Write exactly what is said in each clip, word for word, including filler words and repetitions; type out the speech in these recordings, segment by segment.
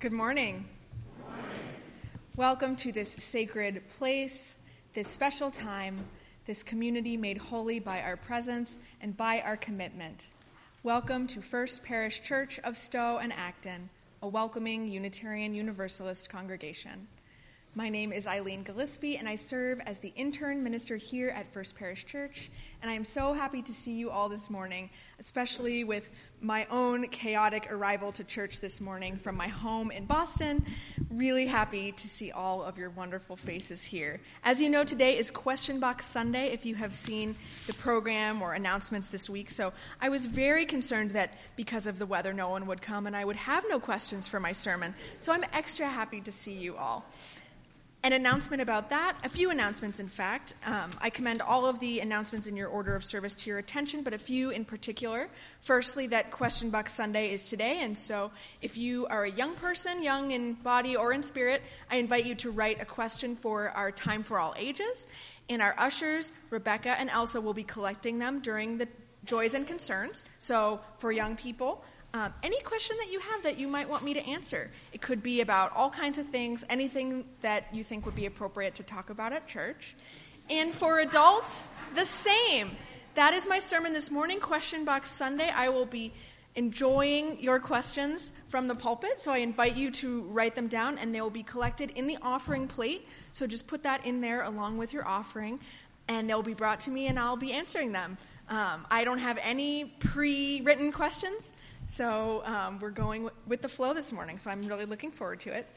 Good morning. Good morning. Welcome to this sacred place, this special time, this community made holy by our presence and by our commitment. Welcome to First Parish Church of Stowe and Acton, a welcoming Unitarian Universalist congregation. My name is Eileen Gillespie, and I serve as the intern minister here at First Parish Church, and I am so happy to see you all this morning, especially with my own chaotic arrival to church this morning from my home in Boston. Really happy to see all of your wonderful faces here. As you know, today is Question Box Sunday, if you have seen the program or announcements this week, so I was very concerned that because of the weather, no one would come and I would have no questions for my sermon, so I'm extra happy to see you all. An announcement about that, a few announcements, in fact. Um, I commend all of the announcements in your order of service to your attention, but a few in particular. Firstly, that Question Box Sunday is today, and so if you are a young person, young in body or in spirit, I invite you to write a question for our Time for All Ages, and our ushers, Rebecca and Elsa, will be collecting them during the Joys and Concerns. So for young people, Um, any question that you have that you might want me to answer. It could be about all kinds of things, anything that you think would be appropriate to talk about at church. And for adults, the same. That is my sermon this morning, Question Box Sunday. I will be enjoying your questions from the pulpit, so I invite you to write them down, and they will be collected in the offering plate. So just put that in there along with your offering, and they'll be brought to me, and I'll be answering them. Um, I don't have any pre-written questions, so um, we're going w- with the flow this morning, so I'm really looking forward to it.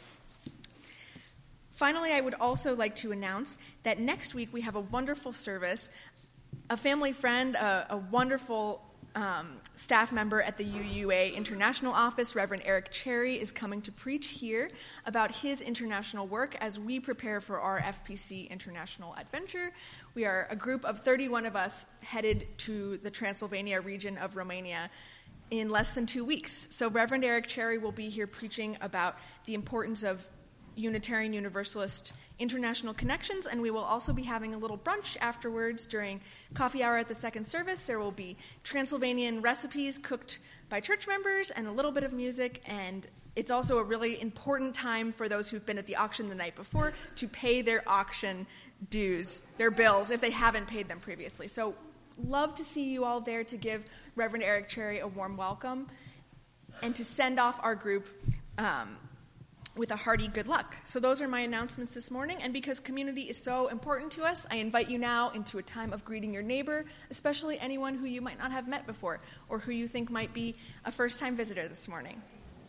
Finally, I would also like to announce that next week we have a wonderful service. A family friend, a, a wonderful um, staff member at the U U A International Office, Reverend Eric Cherry, is coming to preach here about his international work as we prepare for our F P C International Adventure. We are a group of thirty-one of us headed to the Transylvania region of Romania in less than two weeks. So Reverend Eric Cherry will be here preaching about the importance of Unitarian Universalist international connections, and we will also be having a little brunch afterwards during coffee hour at the second service. There will be Transylvanian recipes cooked by church members and a little bit of music, and it's also a really important time for those who've been at the auction the night before to pay their auction dues, their bills, if they haven't paid them previously. So love to see you all there to give Reverend Eric Cherry a warm welcome and to send off our group um, with a hearty good luck. So those are my announcements this morning, and because community is so important to us, I invite you now into a time of greeting your neighbor, especially anyone who you might not have met before or who you think might be a first-time visitor this morning.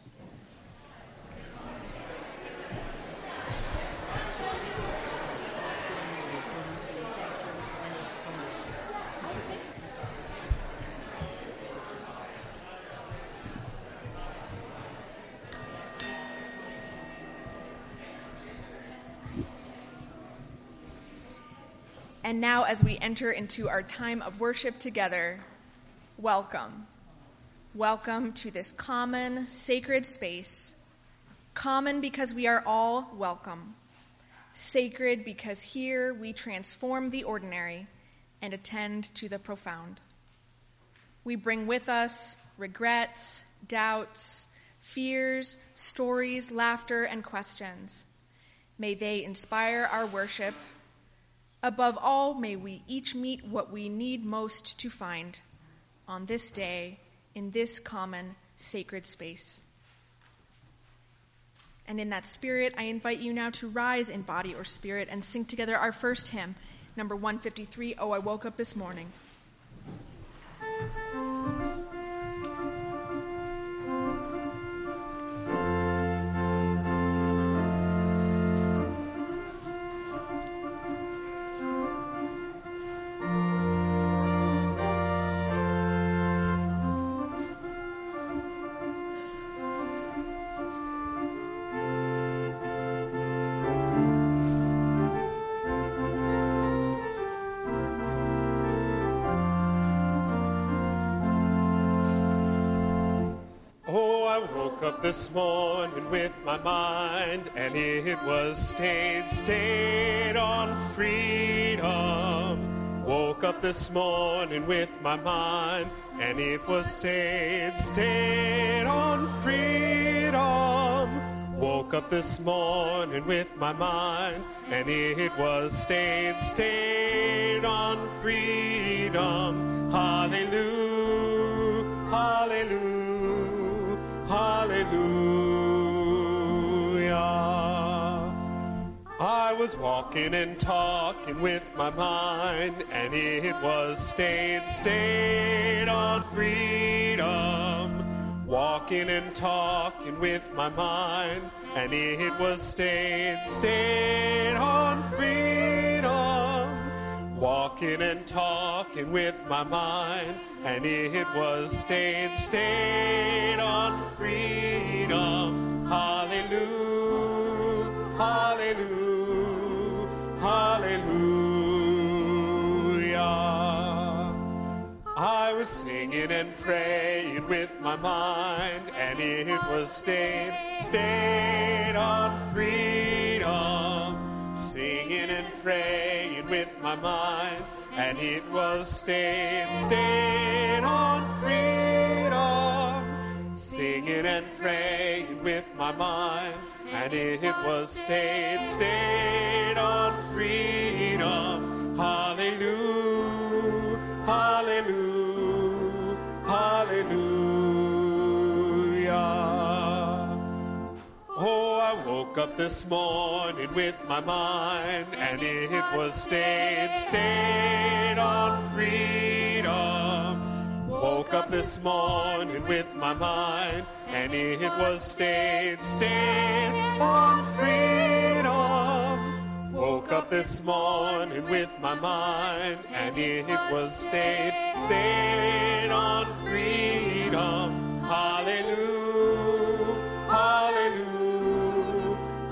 And now, as we enter into our time of worship together, welcome. Welcome to this common, sacred space. Common because we are all welcome. Sacred because here we transform the ordinary and attend to the profound. We bring with us regrets, doubts, fears, stories, laughter, and questions. May they inspire our worship. Above all, may we each meet what we need most to find on this day in this common sacred space. And in that spirit, I invite you now to rise in body or spirit and sing together our first hymn, number one fifty-three, Oh, I Woke Up This Morning. Up this morning with my mind, and it was stayed, stayed on freedom. Woke up this morning with my mind, and it was stayed, stayed on freedom. woke up this morning with my mind, and it was stayed, stayed on freedom. Hallelujah, hallelujah, hallelujah. I was walking and talking with my mind, and it was stayed, stayed on freedom. Walking and talking with my mind, and it was stayed, stayed on freedom. Walking and talking with my mind, and it was stayed, stayed on freedom. Hallelujah, hallelujah, hallelujah. I was singing and praying with my mind, and it was stayed, stayed on freedom. Singing and praying with my mind, and it was stayed, stayed on freedom. Singing and praying with my mind, and it was stayed, stayed on freedom. Hallelujah, hallelujah, hallelujah. Oh, I woke up this morning with my mind, and it was stayed, stayed on freedom. Woke up this morning with my mind, and it was stayed, stayed on freedom. Woke up this morning with my mind, and it was stayed, stayed on freedom. Hallelujah, hallelujah,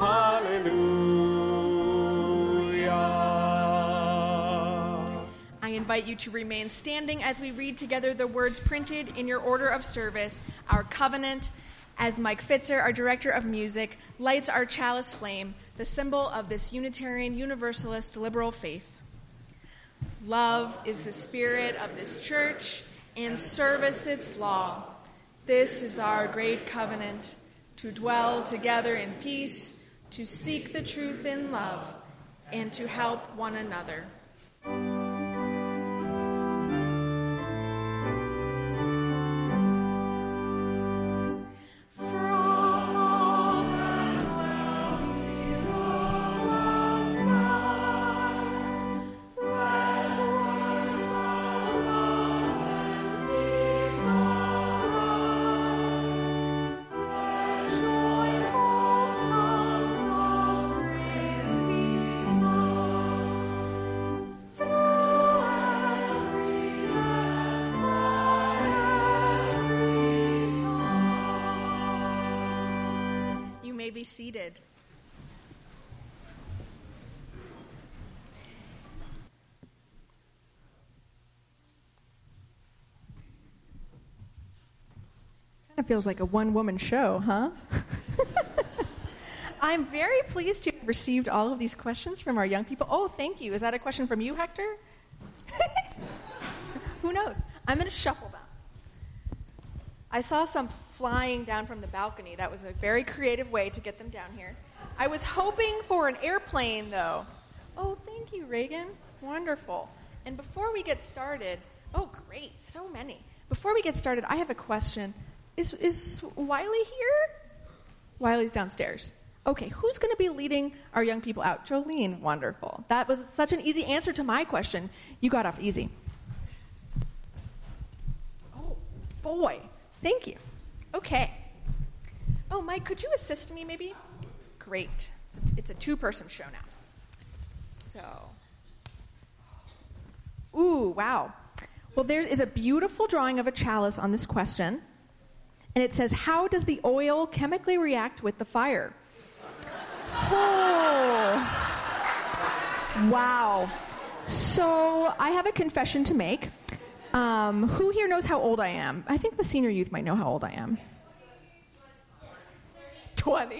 hallelujah. I invite you to remain standing as we read together the words printed in your order of service, our covenant, as Mike Fitzer, our director of music, lights our chalice flame, the symbol of this Unitarian Universalist liberal faith. Love is the spirit of this church, and service its law. This is our great covenant, to dwell together in peace, to seek the truth in love, and to help one another. Be seated. Kind of feels like a one-woman show, huh? I'm very pleased to have received all of these questions from our young people. Oh, thank you. Is that a question from you, Hector? Who knows? I'm going to shuffle them. I saw some flying down from the balcony. That was a very creative way to get them down here. I was hoping for an airplane, though. Oh, thank you, Reagan. Wonderful. And before we get started, oh, great, so many. Before we get started, I have a question. Is is Wiley here? Wiley's downstairs. Okay, who's going to be leading our young people out? Jolene, wonderful. That was such an easy answer to my question. You got off easy. Oh, boy. Thank you. Okay. Oh, Mike, could you assist me maybe? Great. It's a, it's a two-person show now. So. Ooh, wow. Well, there is a beautiful drawing of a chalice on this question. And it says, how does the oil chemically react with the fire? Oh. Wow. So I have a confession to make. Um, who here knows how old I am? I think the senior youth might know how old I am. twenty.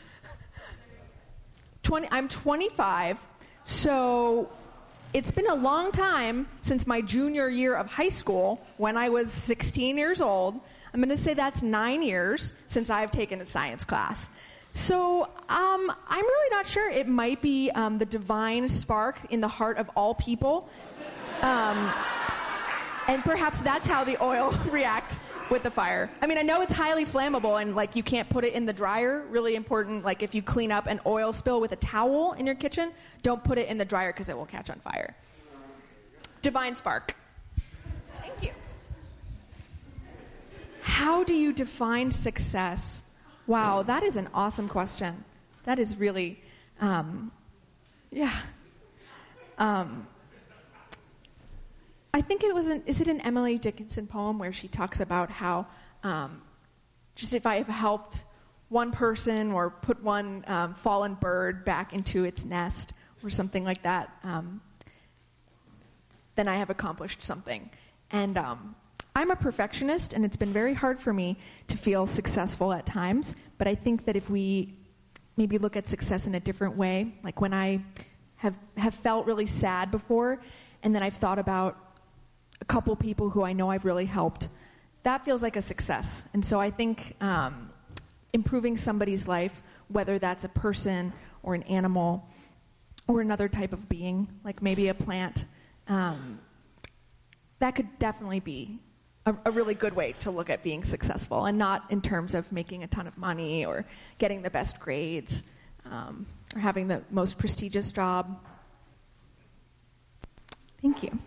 twenty. I'm twenty-five. So it's been a long time since my junior year of high school when I was sixteen years old. I'm going to say that's nine years since I've taken a science class. So um, I'm really not sure. It might be um, the divine spark in the heart of all people. Um, and perhaps that's how the oil reacts with the fire. I mean, I know it's highly flammable and like you can't put it in the dryer. Really important, like if you clean up an oil spill with a towel in your kitchen, don't put it in the dryer because it will catch on fire. Divine spark. Thank you. How do you define success? Wow, that is an awesome question. That is really, um, yeah. Um, I think it was an, is it an Emily Dickinson poem where she talks about how um, just if I have helped one person or put one um, fallen bird back into its nest or something like that, um, then I have accomplished something. And um, I'm a perfectionist, and it's been very hard for me to feel successful at times, but I think that if we maybe look at success in a different way, like when I have, have felt really sad before, and then I've thought about a couple people who I know I've really helped, that feels like a success. And so I think um, improving somebody's life, whether that's a person or an animal or another type of being, like maybe a plant, um, that could definitely be a, a really good way to look at being successful, and not in terms of making a ton of money or getting the best grades um, or having the most prestigious job. Thank you.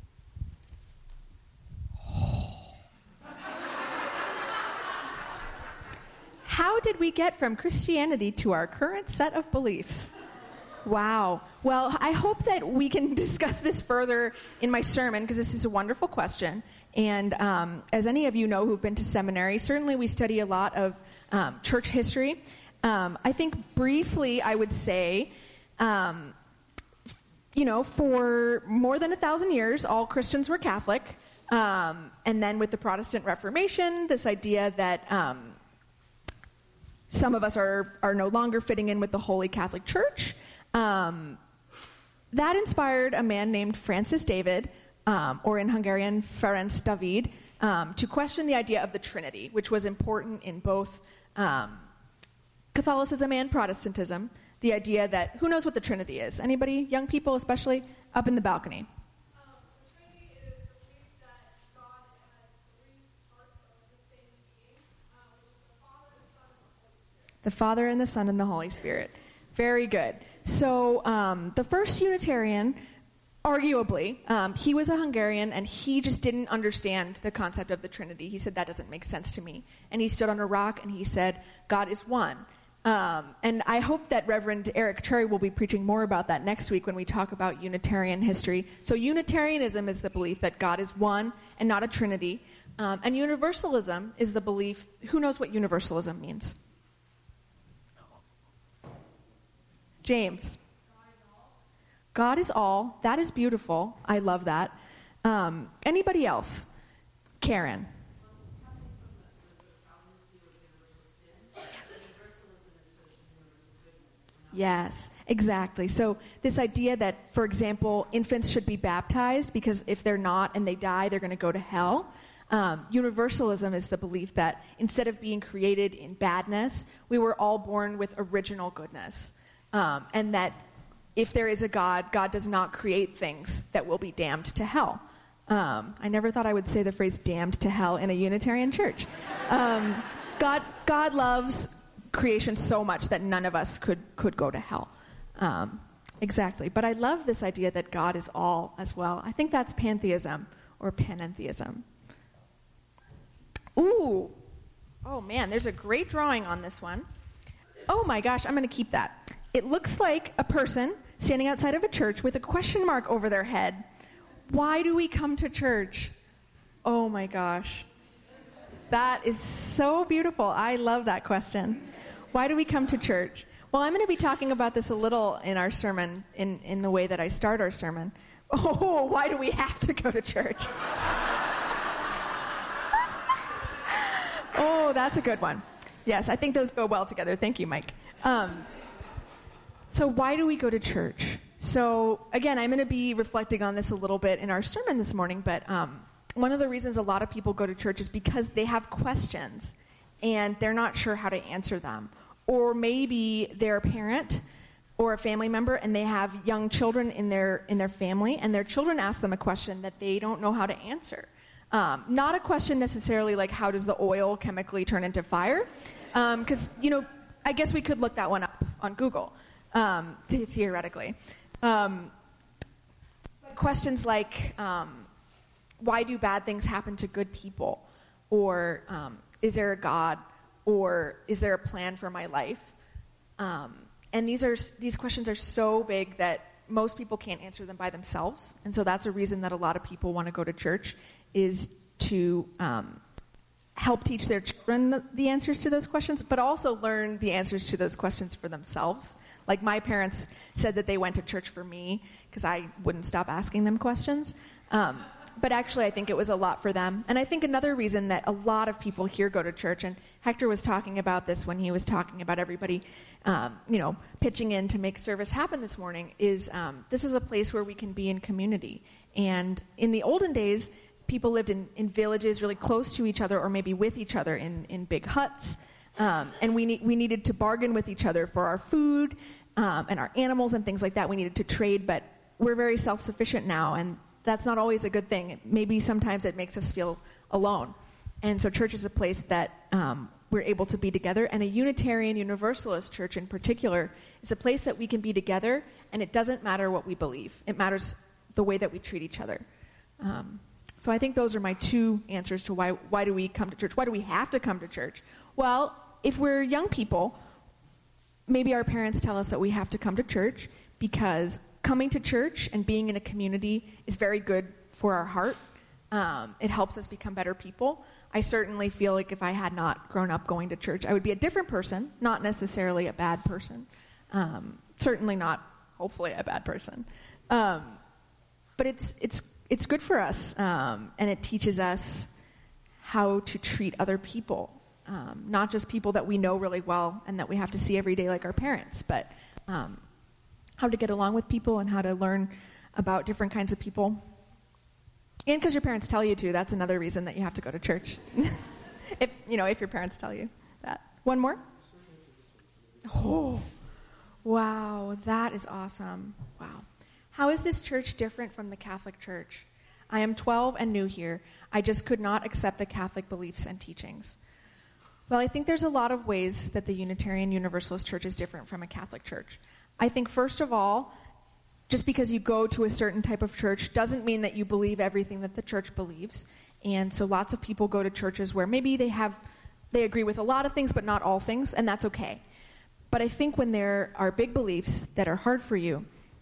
How did we get from Christianity to our current set of beliefs? Wow. Well, I hope that we can discuss this further in my sermon, because this is a wonderful question. And um, as any of you know who've been to seminary, certainly we study a lot of um, church history. Um, I think briefly I would say, um, you know, for more than a thousand years, all Christians were Catholic. Um, and then with the Protestant Reformation, this idea that um, some of us are, are no longer fitting in with the Holy Catholic Church. Um, that inspired a man named Francis David, um, or in Hungarian, Ferenc David, um, to question the idea of the Trinity, which was important in both um, Catholicism and Protestantism. The idea that, who knows what the Trinity is? Anybody? Young people especially? Up in the balcony. Um, the Trinity is the belief that God has three parts of the same being, uh, which is the Father, the Son, and the Holy Spirit. The Father and the Son and the Holy Spirit. Very good. So um, the first Unitarian, arguably, um, he was a Hungarian, and he just didn't understand the concept of the Trinity. He said, that doesn't make sense to me. And he stood on a rock, and he said, God is one. Um, and I hope that Reverend Eric Cherry will be preaching more about that next week when we talk about Unitarian history. So Unitarianism is the belief that God is one and not a Trinity. Um, and Universalism is the belief, who knows what Universalism means? James. God is all. That is beautiful. I love that. Um, anybody else? Karen. Yes, exactly. So this idea that, for example, infants should be baptized because if they're not and they die, they're going to go to hell. Um, universalism is the belief that instead of being created in badness, we were all born with original goodness. Um, and that if there is a God, God does not create things that will be damned to hell. Um, I never thought I would say the phrase damned to hell in a Unitarian church. Um, God, God loves creation so much that none of us could, could go to hell. Um, exactly. But I love this idea that God is all as well. I think that's pantheism or panentheism. Ooh. Oh, man, there's a great drawing on this one. Oh, my gosh, I'm going to keep that. It looks like a person standing outside of a church with a question mark over their head. Why do we come to church? Oh, my gosh. That is so beautiful. I love that question. Why do we come to church? Well, I'm going to be talking about this a little in our sermon, in, in the way that I start our sermon. Oh, why do we have to go to church? Oh, that's a good one. Yes, I think those go well together. Thank you, Mike. Um, so why do we go to church? So, again, I'm going to be reflecting on this a little bit in our sermon this morning, but um, one of the reasons a lot of people go to church is because they have questions, and they're not sure how to answer them. or maybe they're a parent or a family member and they have young children in their in their family, and their children ask them a question that they don't know how to answer. Um, not a question necessarily like how does the oil chemically turn into fire, because um, you know I guess we could look that one up on Google, um, th- theoretically. Um, questions like um, why do bad things happen to good people, or um, is there a God, or is there a plan for my life? Um, and these are these questions are so big that most people can't answer them by themselves, and so that's a reason that a lot of people want to go to church, is to um, help teach their children the, the answers to those questions, but also learn the answers to those questions for themselves. Like my parents said that they went to church for me because I wouldn't stop asking them questions. Um, but actually I think it was a lot for them. And I think another reason that a lot of people here go to church, and Hector was talking about this when he was talking about everybody, um, you know, pitching in to make service happen this morning, is um, this is a place where we can be in community. And in the olden days, people lived in, in villages really close to each other, or maybe with each other in, in big huts. Um, and we ne- we needed to bargain with each other for our food um, and our animals and things like that. We needed to trade, but we're very self-sufficient now, and that's not always a good thing. Maybe sometimes it makes us feel alone. And so church is a place that um, we're able to be together, and a Unitarian Universalist church in particular is a place that we can be together, and it doesn't matter what we believe. It matters the way that we treat each other. Um, so I think those are my two answers to why why do we come to church? Why do we have to come to church? Well, if we're young people, maybe our parents tell us that we have to come to church because coming to church and being in a community is very good for our heart. Um, it helps us become better people. I certainly feel like if I had not grown up going to church, I would be a different person, not necessarily a bad person. Um, certainly not, hopefully, a bad person. Um, but it's it's it's good for us, um, and it teaches us how to treat other people. Um, not just people that we know really well and that we have to see every day like our parents, but um, how to get along with people and how to learn about different kinds of people. And because your parents tell you to, that's another reason that you have to go to church. if you know, if your parents tell you that. One more? Oh, wow, that is awesome. Wow. How is this church different from the Catholic Church? I am twelve and new here. I just could not accept the Catholic beliefs and teachings. Well, I think there's a lot of ways that the Unitarian Universalist Church is different from a Catholic church. I think, first of all, just because you go to a certain type of church doesn't mean that you believe everything that the church believes. And so lots of people go to churches where maybe they have, they agree with a lot of things, but not all things, and that's okay. But I think when there are big beliefs that are hard for you,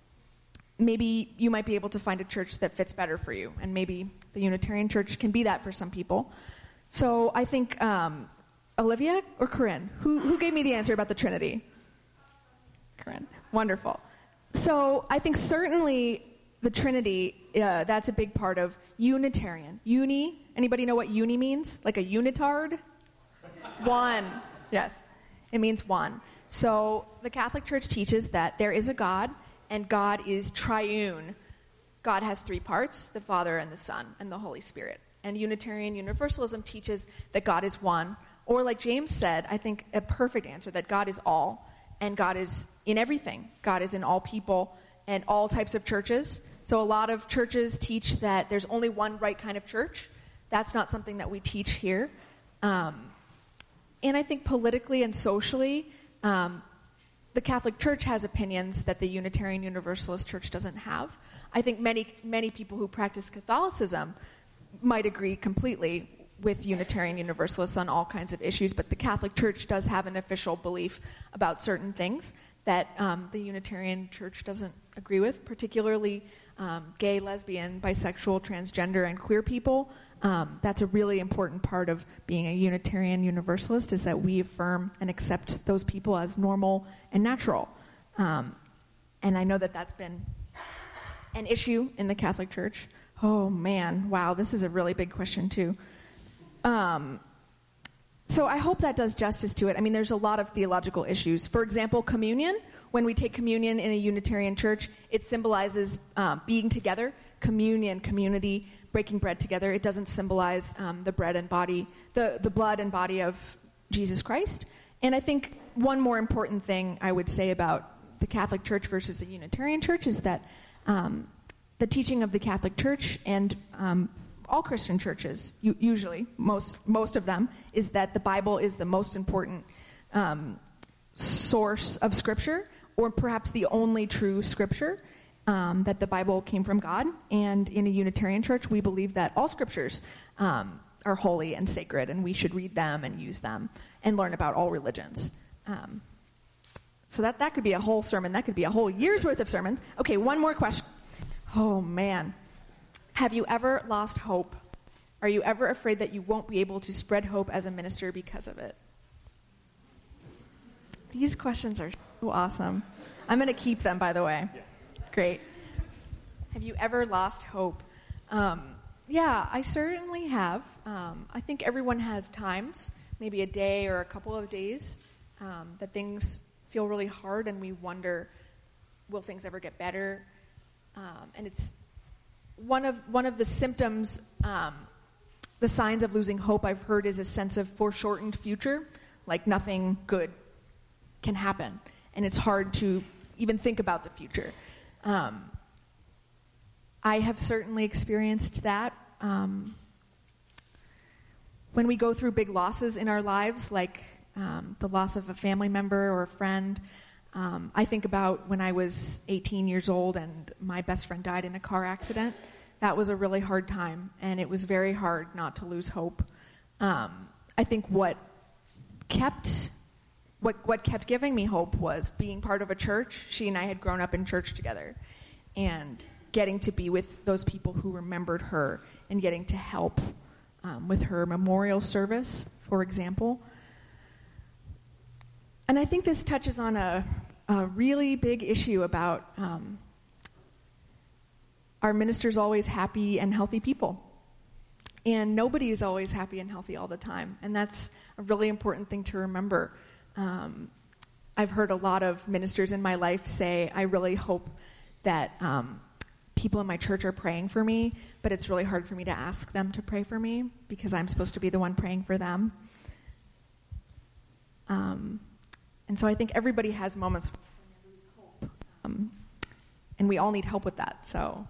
maybe you might be able to find a church that fits better for you. And maybe the Unitarian Church can be that for some people. So I think... Um, Olivia or Corinne? Who who gave me the answer about the Trinity? Corinne. Wonderful. So I think certainly the Trinity, uh, that's a big part of Unitarian. Uni, anybody know what uni means? Like a unitard? One. Yes. It means one. So the Catholic Church teaches that there is a God, and God is triune. God has three parts, the Father and the Son and the Holy Spirit. And Unitarian Universalism teaches that God is one. Or like James said, I think a perfect answer, that God is all, and God is in everything. God is in all people and all types of churches. So a lot of churches teach that there's only one right kind of church. That's not something that we teach here. Um, and I think politically and socially, um, the Catholic Church has opinions that the Unitarian Universalist Church doesn't have. I think many, many people who practice Catholicism might agree completely with Unitarian Universalists on all kinds of issues, but the Catholic Church does have an official belief about certain things that um, the Unitarian Church doesn't agree with, particularly um, gay, lesbian, bisexual, transgender, and queer people. Um, that's a really important part of being a Unitarian Universalist, is that we affirm and accept those people as normal and natural. Um, and I know that that's been an issue in the Catholic Church. Oh, man, wow, this is a really big question, too. Um, so I hope that does justice to it. I mean, there's a lot of theological issues. For example, communion. When we take communion in a Unitarian church, it symbolizes um, being together, communion, community, breaking bread together. It doesn't symbolize um, the bread and body, the, the blood and body of Jesus Christ. And I think one more important thing I would say about the Catholic Church versus the Unitarian Church is that um, the teaching of the Catholic Church and um, all Christian churches, u- usually, most most of them, is that the Bible is the most important um, source of Scripture, or perhaps the only true Scripture, um, that the Bible came from God. And in a Unitarian church, we believe that all Scriptures um, are holy and sacred, and we should read them and use them and learn about all religions. Um, so that, that could be a whole sermon. That could be a whole year's worth of sermons. Okay, one more question. Oh, man. Have you ever lost hope? Are you ever afraid that you won't be able to spread hope as a minister because of it? These questions are so awesome. I'm going to keep them, by the way. Yeah. Great. Have you ever lost hope? Um, yeah, I certainly have. Um, I think everyone has times, maybe a day or a couple of days, um, that things feel really hard and we wonder, will things ever get better? Um, and it's one of one of the symptoms, um, the signs of losing hope I've heard is a sense of foreshortened future, like nothing good can happen. And it's hard to even think about the future. Um, I have certainly experienced that. Um, when we go through big losses in our lives, like um, the loss of a family member or a friend, um, I think about when I was eighteen years old and my best friend died in a car accident. That was a really hard time, and it was very hard not to lose hope. Um, I think what kept what what kept giving me hope was being part of a church. She and I had grown up in church together, and getting to be with those people who remembered her and getting to help um, with her memorial service, for example. And I think this touches on a, a really big issue about um, are ministers always happy and healthy people? And nobody is always happy and healthy all the time. And that's a really important thing to remember. Um, I've heard a lot of ministers in my life say, I really hope that um, people in my church are praying for me, but it's really hard for me to ask them to pray for me because I'm supposed to be the one praying for them. Um, and so I think everybody has moments when they lose hope. Um, and we all need help with that, so...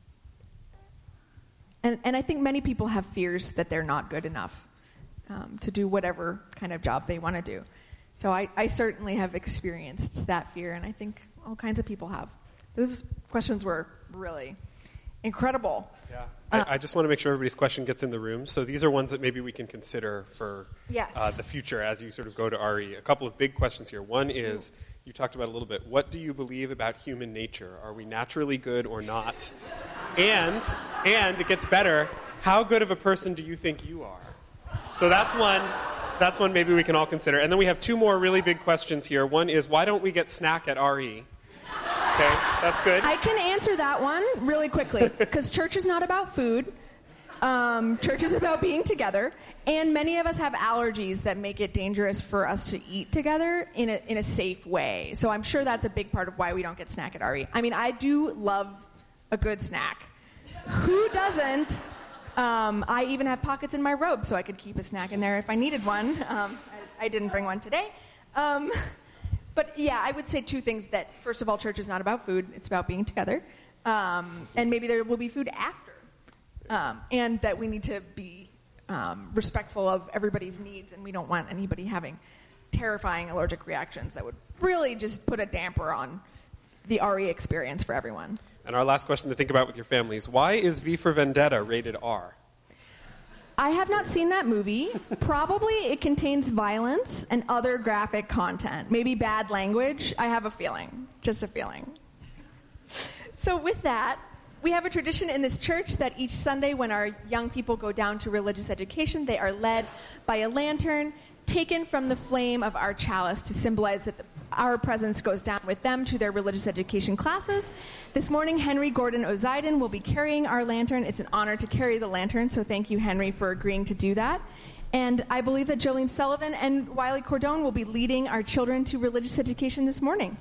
And, and I think many people have fears that they're not good enough um, to do whatever kind of job they want to do. So I, I certainly have experienced that fear, and I think all kinds of people have. Those questions were really incredible. Yeah, Uh, I, I just want to make sure everybody's question gets in the room. So these are ones that maybe we can consider for Yes. uh, the future as you sort of go to R E. A couple of big questions here. One is, you talked about a little bit, what do you believe about human nature? Are we naturally good or not? And, and it gets better, how good of a person do you think you are? So that's one, that's one maybe we can all consider. And then we have two more really big questions here. One is, why don't we get snack at R E? Okay, that's good. I can answer that one really quickly, because church is not about food. Um, church is about being together. And many of us have allergies that make it dangerous for us to eat together in a, in a safe way. So I'm sure that's a big part of why we don't get snack at R E. I mean, I do love a good snack. Who doesn't? Um, I even have pockets in my robe so I could keep a snack in there if I needed one. Um, I, I didn't bring one today. Um, but yeah, I would say two things. That first of all, church is not about food. It's about being together. Um, and maybe there will be food after. Um, and that we need to be um, respectful of everybody's needs, and we don't want anybody having terrifying allergic reactions that would really just put a damper on the R E experience for everyone. And our last question to think about with your families, why is V for Vendetta rated R? I have not seen that movie. Probably it contains violence and other graphic content. Maybe bad language. I have a feeling. Just a feeling. So with that, we have a tradition in this church that each Sunday when our young people go down to religious education, they are led by a lantern taken from the flame of our chalice to symbolize that the, our presence goes down with them to their religious education classes. This morning, Henry Gordon Ozeiden will be carrying our lantern. It's an honor to carry the lantern, so thank you, Henry, for agreeing to do that. And I believe that Jolene Sullivan and Wiley Cordone will be leading our children to religious education this morning.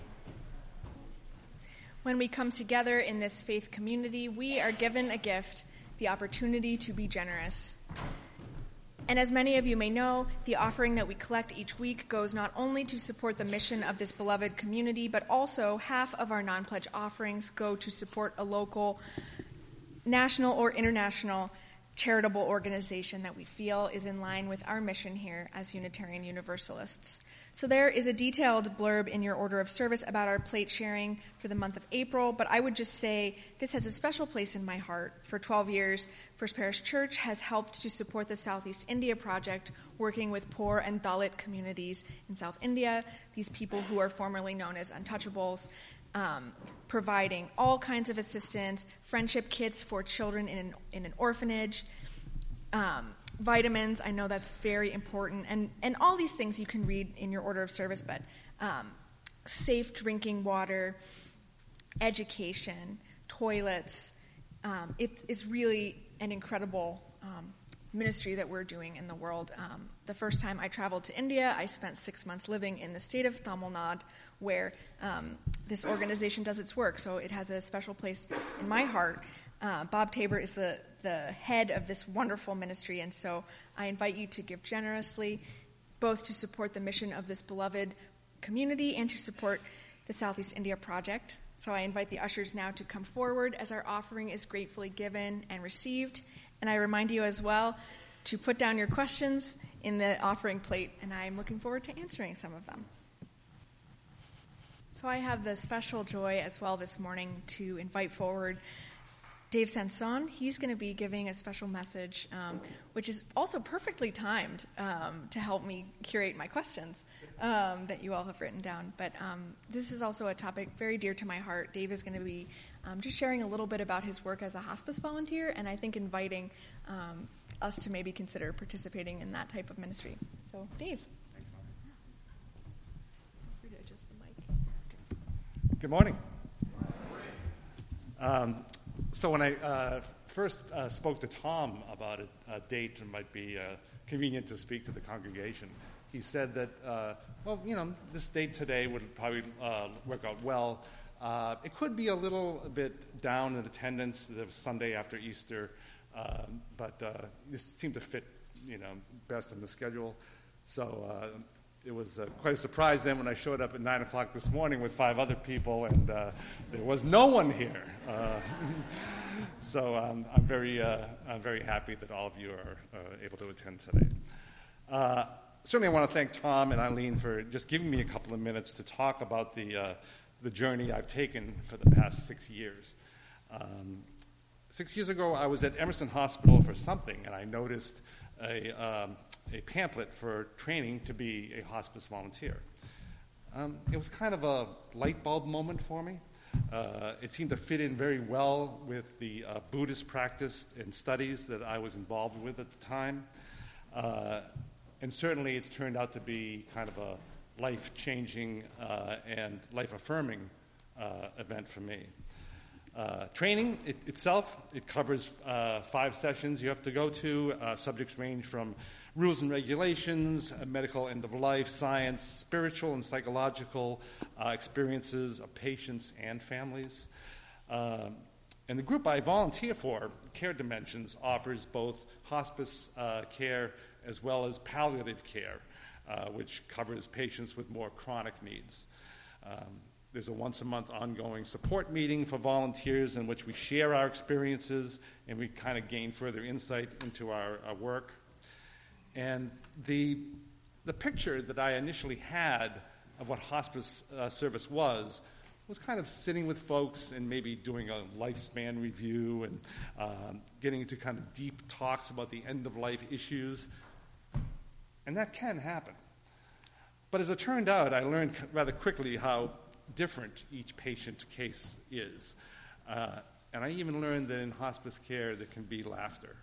When we come together in this faith community, we are given a gift, the opportunity to be generous. And as many of you may know, the offering that we collect each week goes not only to support the mission of this beloved community, but also half of our non-pledge offerings go to support a local, national, or international charitable organization that we feel is in line with our mission here as Unitarian Universalists. So there is a detailed blurb in your order of service about our plate sharing for the month of April, but I would just say this has a special place in my heart. For twelve years, First Parish Church has helped to support the Southeast India Project, working with poor and Dalit communities in South India, these people who are formerly known as untouchables, um, providing all kinds of assistance, friendship kits for children in an, in an orphanage, um, vitamins, I know that's very important, and, and all these things you can read in your order of service, but um, safe drinking water, education, toilets. Um, it is really an incredible um, ministry that we're doing in the world. Um, the first time I traveled to India, I spent six months living in the state of Tamil Nadu, where um, this organization does its work, so it has a special place in my heart. Uh, Bob Tabor is the, the head of this wonderful ministry, and so I invite you to give generously, both to support the mission of this beloved community and to support the Southeast India Project. So I invite the ushers now to come forward as our offering is gratefully given and received. And I remind you as well to put down your questions in the offering plate, and I'm looking forward to answering some of them. So I have the special joy as well this morning to invite forward Dave Sanson. He's going to be giving a special message, um, which is also perfectly timed um, to help me curate my questions um, that you all have written down. But um, this is also a topic very dear to my heart. Dave is going to be um, just sharing a little bit about his work as a hospice volunteer, and I think inviting um, us to maybe consider participating in that type of ministry. So, Dave. Thanks, Mom. Feel free to adjust the mic. Good morning. Um, so when I uh, first uh, spoke to Tom about a, a date that might be uh, convenient to speak to the congregation, he said that, uh, well, you know, this date today would probably uh, work out well. Uh, it could be a little bit down in attendance the Sunday after Easter, uh, but uh, this seemed to fit, you know, best in the schedule. So uh, it was uh, quite a surprise then when I showed up at nine o'clock this morning with five other people, and uh, there was no one here. Uh, so um, I'm very, uh, I'm very happy that all of you are uh, able to attend today. Uh, certainly, I want to thank Tom and Eileen for just giving me a couple of minutes to talk about the uh, the journey I've taken for the past six years. Um, six years ago, I was at Emerson Hospital for something, and I noticed a um, a pamphlet for training to be a hospice volunteer. Um, it was kind of a light bulb moment for me. Uh, it seemed to fit in very well with the uh, Buddhist practice and studies that I was involved with at the time. Uh, and certainly it's turned out to be kind of a life-changing uh, and life-affirming uh, event for me. Uh, training it, itself, it covers uh, five sessions you have to go to. Uh, subjects range from rules and regulations, uh, medical end-of-life, science, spiritual and psychological uh, experiences of patients and families. Uh, and the group I volunteer for, Care Dimensions, offers both hospice uh, care as well as palliative care, uh, which covers patients with more chronic needs. Um, There's a once-a-month ongoing support meeting for volunteers in which we share our experiences and we kind of gain further insight into our, our work. And the, the picture that I initially had of what hospice uh, service was was kind of sitting with folks and maybe doing a lifespan review and um, getting into kind of deep talks about the end-of-life issues. And that can happen. But as it turned out, I learned rather quickly how different each patient case is. Uh, and I even learned that in hospice care there can be laughter.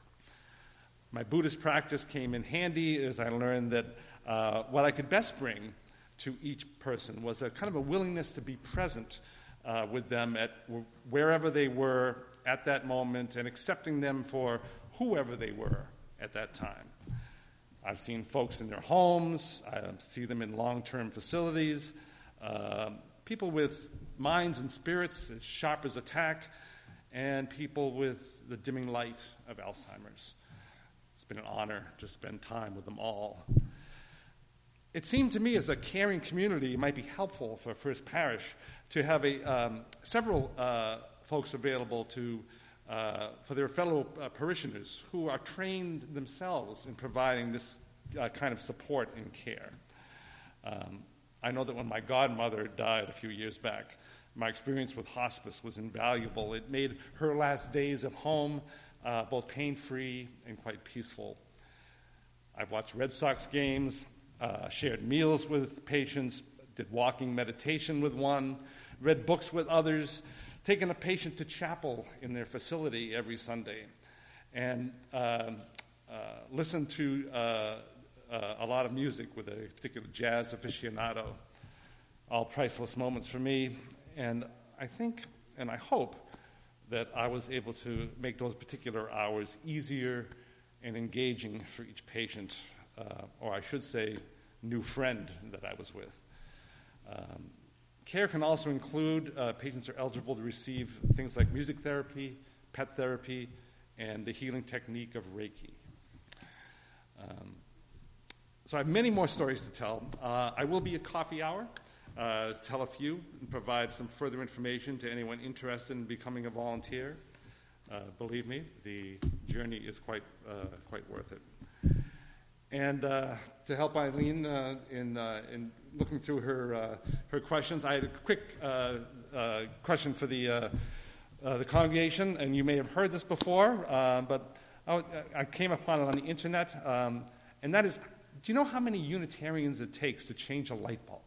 My Buddhist practice came in handy as I learned that uh, what I could best bring to each person was a kind of a willingness to be present uh, with them at wherever they were at that moment and accepting them for whoever they were at that time. I've seen folks in their homes. I see them in long-term facilities. Uh, people with minds and spirits as sharp as a tack, and people with the dimming light of Alzheimer's. It's been an honor to spend time with them all. It seemed to me as a caring community, it might be helpful for First Parish to have a, um, several uh, folks available to uh, for their fellow uh, parishioners who are trained themselves in providing this uh, kind of support and care. Um, I know that when my godmother died a few years back, my experience with hospice was invaluable. It made her last days at home uh, both pain-free and quite peaceful. I've watched Red Sox games, uh, shared meals with patients, did walking meditation with one, read books with others, taken a patient to chapel in their facility every Sunday, and uh, uh, listened to uh, uh, a lot of music with a particular jazz aficionado. All priceless moments for me, and I think and I hope that I was able to make those particular hours easier and engaging for each patient, uh, or I should say, new friend that I was with. Um, care can also include uh, patients are eligible to receive things like music therapy, pet therapy, and the healing technique of Reiki. Um, so I have many more stories to tell. Uh, I will be at coffee hour. Uh, tell a few and provide some further information to anyone interested in becoming a volunteer. Uh, believe me, the journey is quite uh, quite worth it. And uh, to help Eileen uh, in uh, in looking through her uh, her questions, I had a quick uh, uh, question for the uh, uh, the congregation, and you may have heard this before, uh, but I, I came upon it on the internet, um, and that is, do you know how many Unitarians it takes to change a light bulb?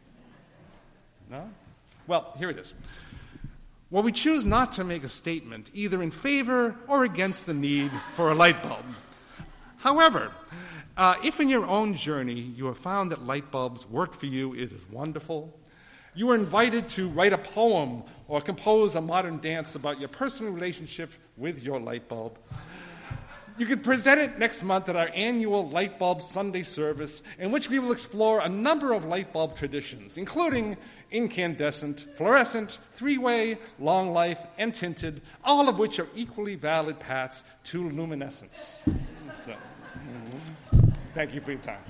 No? Well, here it is. Well, we choose not to make a statement either in favor or against the need for a light bulb. However, uh, if in your own journey you have found that light bulbs work for you, it is wonderful. You are invited to write a poem or compose a modern dance about your personal relationship with your light bulb. You can present it next month at our annual Light Bulb Sunday service, in which we will explore a number of light bulb traditions, including incandescent, fluorescent, three-way, long life, and tinted, all of which are equally valid paths to luminescence. So, mm-hmm. Thank you for your time.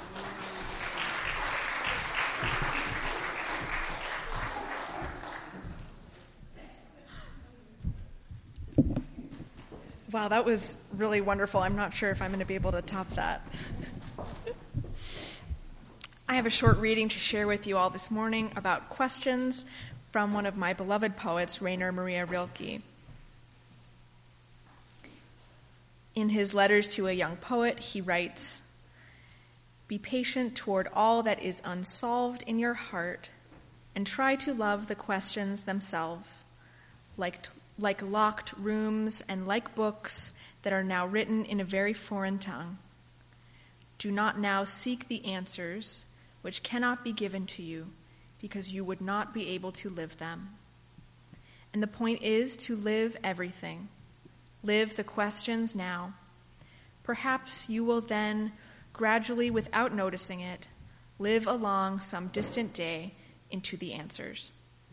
Wow, that was really wonderful. I'm not sure if I'm going to be able to top that. I have a short reading to share with you all this morning about questions from one of my beloved poets, Rainer Maria Rilke. In his letters to a young poet, he writes, "Be patient toward all that is unsolved in your heart, and try to love the questions themselves, like t- like locked rooms and like books that are now written in a very foreign tongue. Do not now seek the answers which cannot be given to you, because you would not be able to live them. And the point is to live everything. Live the questions now. Perhaps you will then, gradually without noticing it, live along some distant day into the answers."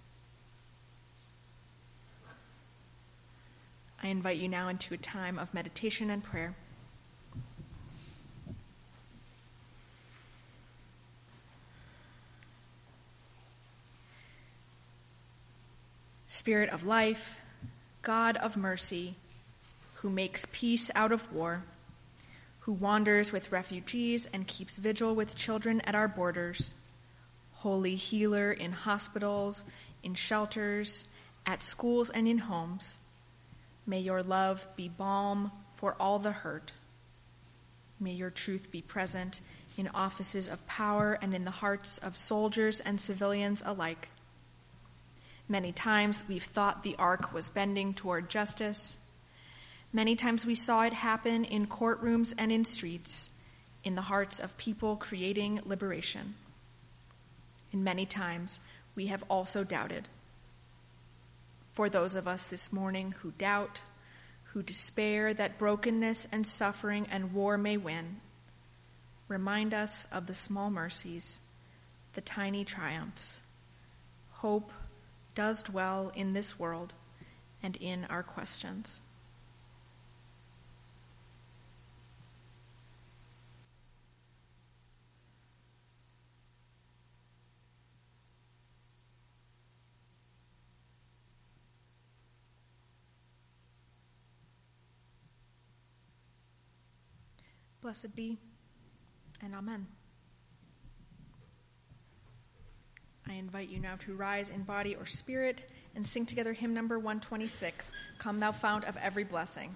I invite you now into a time of meditation and prayer. Spirit of life, God of mercy, who makes peace out of war, who wanders with refugees and keeps vigil with children at our borders, holy healer in hospitals, in shelters, at schools and in homes, may your love be balm for all the hurt. May your truth be present in offices of power and in the hearts of soldiers and civilians alike. Many times we've thought the arc was bending toward justice. Many times we saw it happen in courtrooms and in streets, in the hearts of people creating liberation. And many times we have also doubted. For those of us this morning who doubt, who despair that brokenness and suffering and war may win, remind us of the small mercies, the tiny triumphs. Hope does dwell in this world and in our questions. Blessed be, and amen. I invite you now to rise in body or spirit and sing together hymn number one twenty-six, Come Thou Fount of Every Blessing.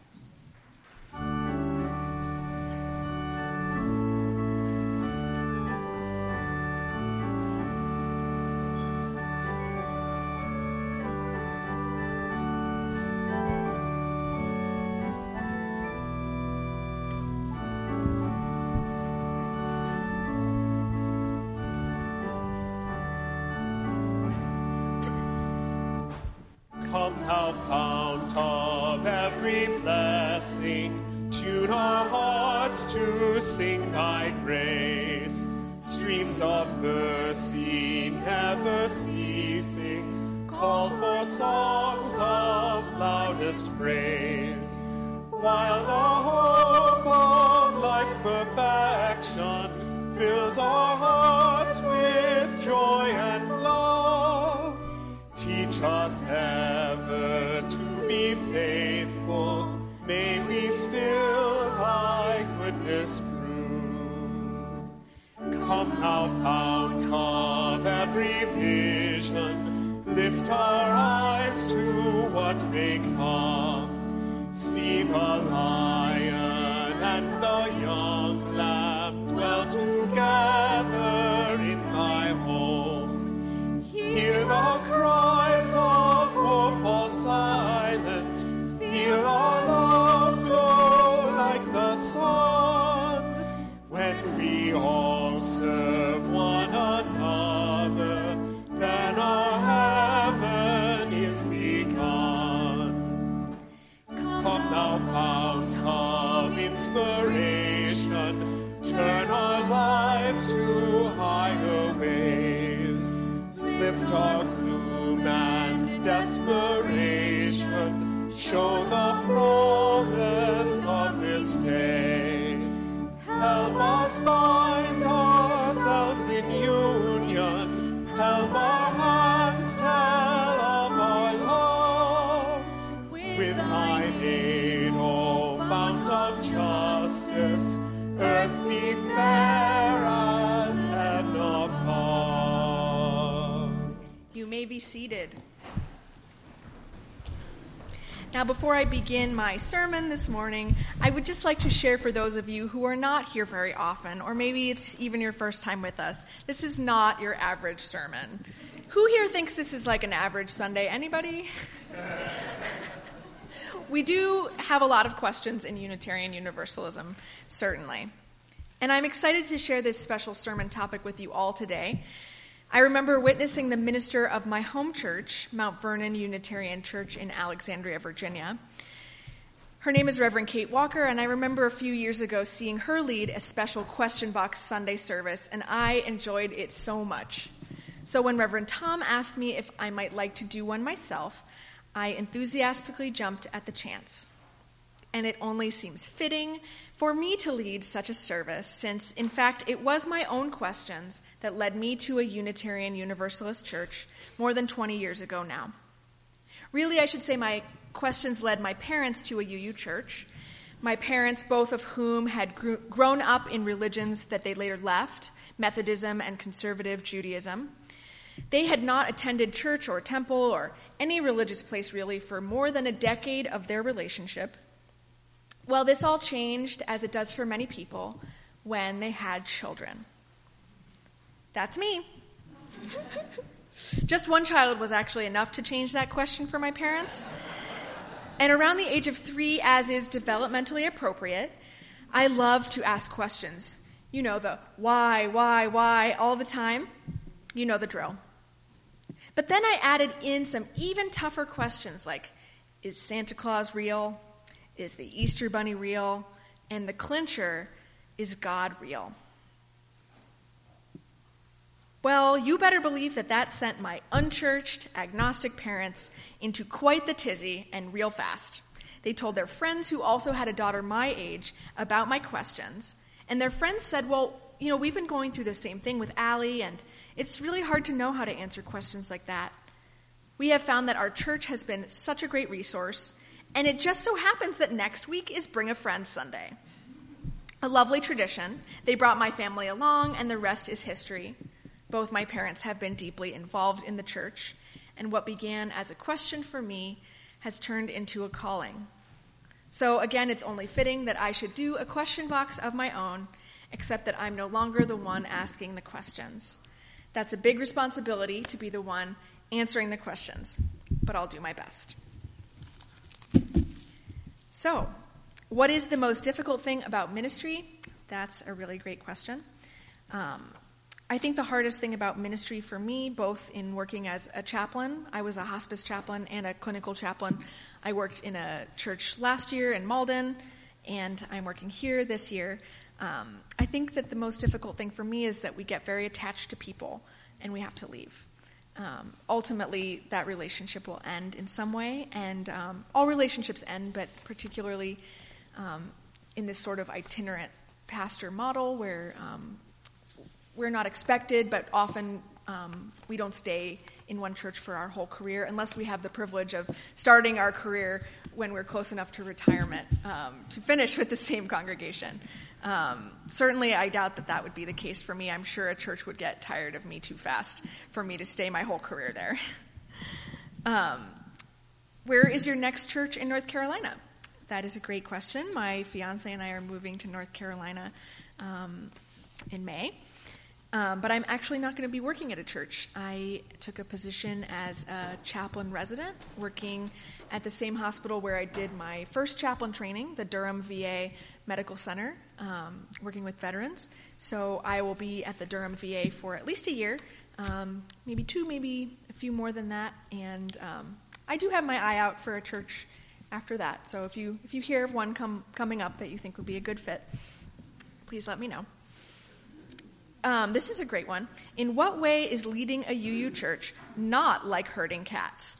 Come, thou fount of every blessing, tune our hearts to sing thy grace. Streams of mercy never ceasing, call for songs of loudest praise. While the hope of life's perfection fills our hearts with joy and love, teach us ever to be faithful. May we still thy goodness prove. Come, thou fount of every vision, lift our eyes to what may come. See the lion and the young lamb dwell together in thy home. Hear the cries of woe fall silent, feel our love glow like the sun. When we all serve one another, then our heaven is begun. Come, thou fount of inspiration, turn our lives to higher ways. Lift our gloom and desperation, show the promise of this day. Help us bind ourselves in union, help our hands tell of our love. With thine aid, O fount of justice, earth be fair as heaven above. You may be seated. Now, before I begin my sermon this morning, I would just like to share for those of you who are not here very often, or maybe it's even your first time with us, this is not your average sermon. Who here thinks this is like an average Sunday? Anybody? We do have a lot of questions in Unitarian Universalism, certainly. And I'm excited to share this special sermon topic with you all today. I remember witnessing the minister of my home church, Mount Vernon Unitarian Church in Alexandria, Virginia. Her name is Reverend Kate Walker, and I remember a few years ago seeing her lead a special question box Sunday service, and I enjoyed it so much. So when Reverend Tom asked me if I might like to do one myself, I enthusiastically jumped at the chance. And it only seems fitting for me to lead such a service, since, in fact, it was my own questions that led me to a Unitarian Universalist church more than twenty years ago now. Really, I should say my questions led my parents to a U U church, my parents, both of whom had gr- grown up in religions that they later left, Methodism and conservative Judaism. They had not attended church or temple or any religious place really for more than a decade of their relationship. Well, this all changed, as it does for many people, when they had children. That's me. Just one child was actually enough to change that question for my parents. And around the age of three, as is developmentally appropriate, I love to ask questions. You know, the why, why, why, all the time. You know the drill. But then I added in some even tougher questions like, is Santa Claus real? Is the Easter Bunny real? And the clincher, is God real? Well, you better believe that that sent my unchurched, agnostic parents into quite the tizzy, and real fast. They told their friends who also had a daughter my age about my questions, and their friends said, well, you know, we've been going through the same thing with Allie, and it's really hard to know how to answer questions like that. We have found that our church has been such a great resource, and it just so happens that next week is Bring a Friend Sunday. A lovely tradition. They brought my family along, and the rest is history. Both my parents have been deeply involved in the church, and what began as a question for me has turned into a calling. So again, it's only fitting that I should do a question box of my own, except that I'm no longer the one asking the questions. That's a big responsibility to be the one answering the questions, but I'll do my best. So, what is the most difficult thing about ministry? That's a really great question. Um, I think the hardest thing about ministry for me, both in working as a chaplain, I was a hospice chaplain and a clinical chaplain. I worked in a church last year in Malden, and I'm working here this year. Um, I think that the most difficult thing for me is that we get very attached to people, and we have to leave. Um, ultimately, that relationship will end in some way, and um, all relationships end, but particularly um, in this sort of itinerant pastor model where um, we're not expected, but often um, we don't stay in one church for our whole career unless we have the privilege of starting our career when we're close enough to retirement um, to finish with the same congregation. Um, certainly, I doubt that that would be the case for me. I'm sure a church would get tired of me too fast for me to stay my whole career there. um, where is your next church in North Carolina? That is a great question. My fiance and I are moving to North Carolina um, in May. Um, but I'm actually not going to be working at a church. I took a position as a chaplain resident, working at the same hospital where I did my first chaplain training, the Durham V A Medical Center, um, working with veterans. So I will be at the Durham V A for at least a year, um, maybe two, maybe a few more than that. And um, I do have my eye out for a church after that. So if you if you hear of one come, coming up that you think would be a good fit, please let me know. Um, this is a great one. In what way is leading a U U church not like herding cats?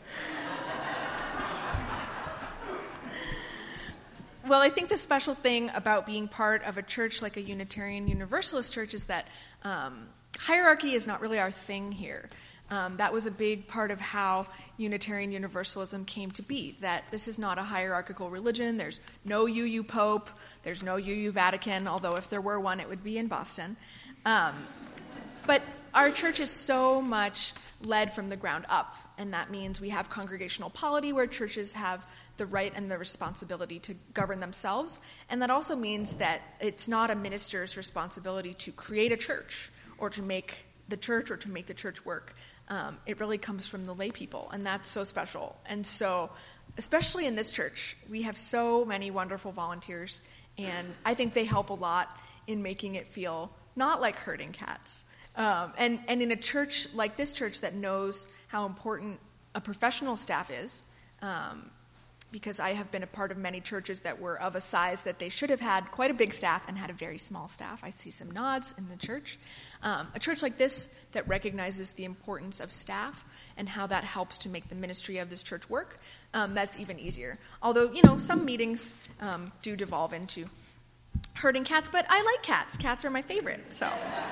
Well, I think the special thing about being part of a church like a Unitarian Universalist church is that um, hierarchy is not really our thing here. Um, that was a big part of how Unitarian Universalism came to be, that this is not a hierarchical religion. There's no U U Pope. There's no U U Vatican, although if there were one, it would be in Boston. Um, but our church is so much led from the ground up, and that means we have congregational polity where churches have the right and the responsibility to govern themselves, and that also means that it's not a minister's responsibility to create a church or to make the church or to make the church work. Um, it really comes from the lay people, and that's so special. And so, especially in this church, we have so many wonderful volunteers, and I think they help a lot in making it feel not like herding cats. Um, and, and in a church like this church that knows how important a professional staff is, um, because I have been a part of many churches that were of a size that they should have had quite a big staff and had a very small staff. I see some nods in the church. Um, a church like this that recognizes the importance of staff and how that helps to make the ministry of this church work, um, that's even easier. Although, you know, some meetings um, do devolve into herding cats, but I like cats. Cats are my favorite, so.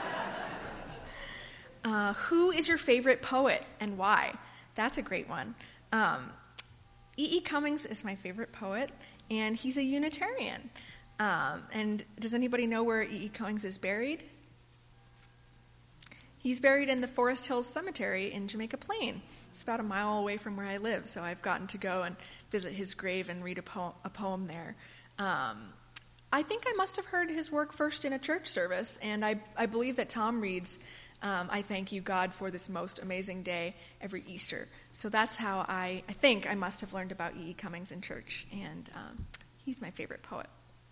Uh, who is your favorite poet and why? That's a great one. Um, E E. Cummings is my favorite poet, and he's a Unitarian. Um, and does anybody know where E E. Cummings is buried? He's buried in the Forest Hills Cemetery in Jamaica Plain. It's about a mile away from where I live, so I've gotten to go and visit his grave and read a poem, a poem there. Um, I think I must have heard his work first in a church service, and I, I believe that Tom reads, um, I thank you, God, for this most amazing day every Easter. So that's how I, I think I must have learned about E E. Cummings in church, and um, he's my favorite poet.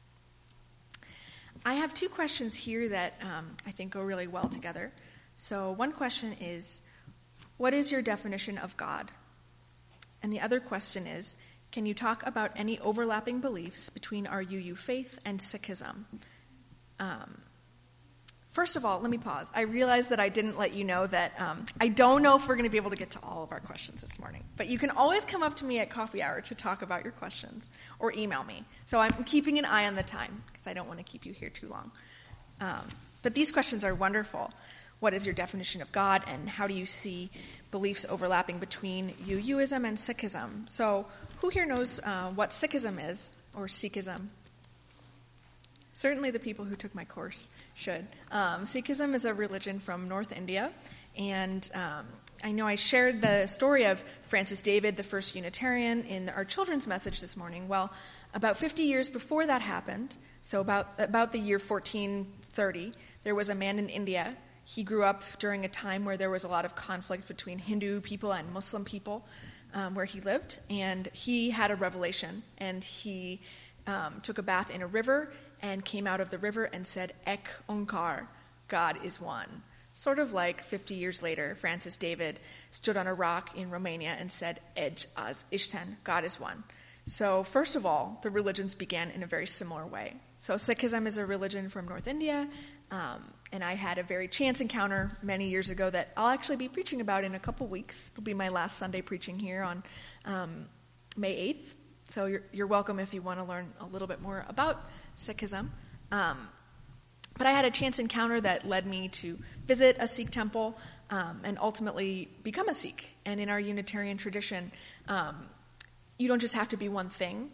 I have two questions here that um, I think go really well together. So one question is, what is your definition of God? And the other question is, can you talk about any overlapping beliefs between our U U faith and Sikhism? Um, first of all, let me pause. I realize that I didn't let you know that um, I don't know if we're going to be able to get to all of our questions this morning. But you can always come up to me at coffee hour to talk about your questions or email me. So I'm keeping an eye on the time because I don't want to keep you here too long. Um, but these questions are wonderful. What is your definition of God, and how do you see beliefs overlapping between UUism and Sikhism? So who here knows uh, what Sikhism is, or Sikhism? Certainly the people who took my course should. Um, Sikhism is a religion from North India, and um, I know I shared the story of Francis David, the first Unitarian, in our children's message this morning. Well, about fifty years before that happened, so about, about the year fourteen thirty, there was a man in India. He grew up during a time where there was a lot of conflict between Hindu people and Muslim people um, where he lived, and he had a revelation, and he um, took a bath in a river and came out of the river and said, Ek Onkar, God is one. Sort of like fifty years later, Francis David stood on a rock in Romania and said, Ed az Isten, God is one. So first of all, the religions began in a very similar way. So Sikhism is a religion from North India, um, and I had a very chance encounter many years ago that I'll actually be preaching about in a couple weeks. It'll be my last Sunday preaching here on um, May eighth. So you're, you're welcome if you want to learn a little bit more about Sikhism. Um, but I had a chance encounter that led me to visit a Sikh temple um, and ultimately become a Sikh. And in our Unitarian tradition, um, you don't just have to be one thing.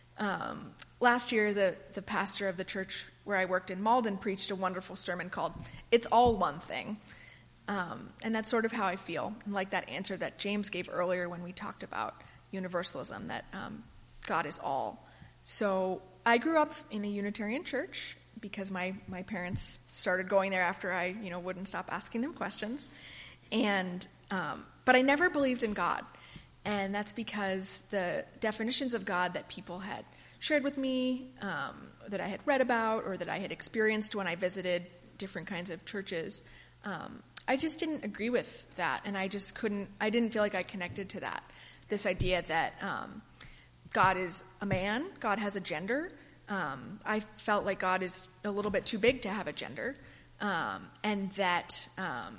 Um, last year, the, the pastor of the church where I worked in Malden preached a wonderful sermon called It's All One Thing. Um, and that's sort of how I feel, like that answer that James gave earlier when we talked about universalism, that um, God is all. So I grew up in a Unitarian church because my, my parents started going there after I, you know, wouldn't stop asking them questions. And um, but I never believed in God. And that's because the definitions of God that people had shared with me, um, that I had read about, or that I had experienced when I visited different kinds of churches, um, I just didn't agree with that. And I just couldn't, I didn't feel like I connected to that. This idea that um, God is a man, God has a gender. Um, I felt like God is a little bit too big to have a gender, um, and that um,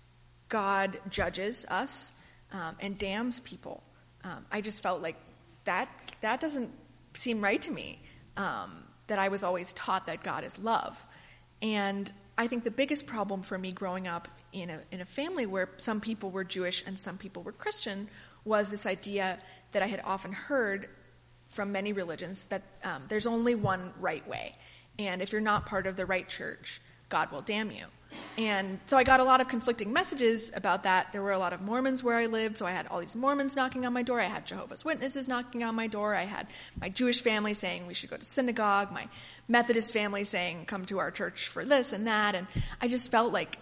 God judges us um, and damns people. Um, I just felt like that that doesn't seem right to me, um, that I was always taught that God is love. And I think the biggest problem for me growing up in a, in a family where some people were Jewish and some people were Christian was this idea that I had often heard from many religions that um, there's only one right way. And if you're not part of the right church, God will damn you. And so I got a lot of conflicting messages about that. There were a lot of Mormons where I lived, so I had all these Mormons knocking on my door. I had Jehovah's Witnesses knocking on my door. I had my Jewish family saying we should go to synagogue, my Methodist family saying come to our church for this and that. And I just felt like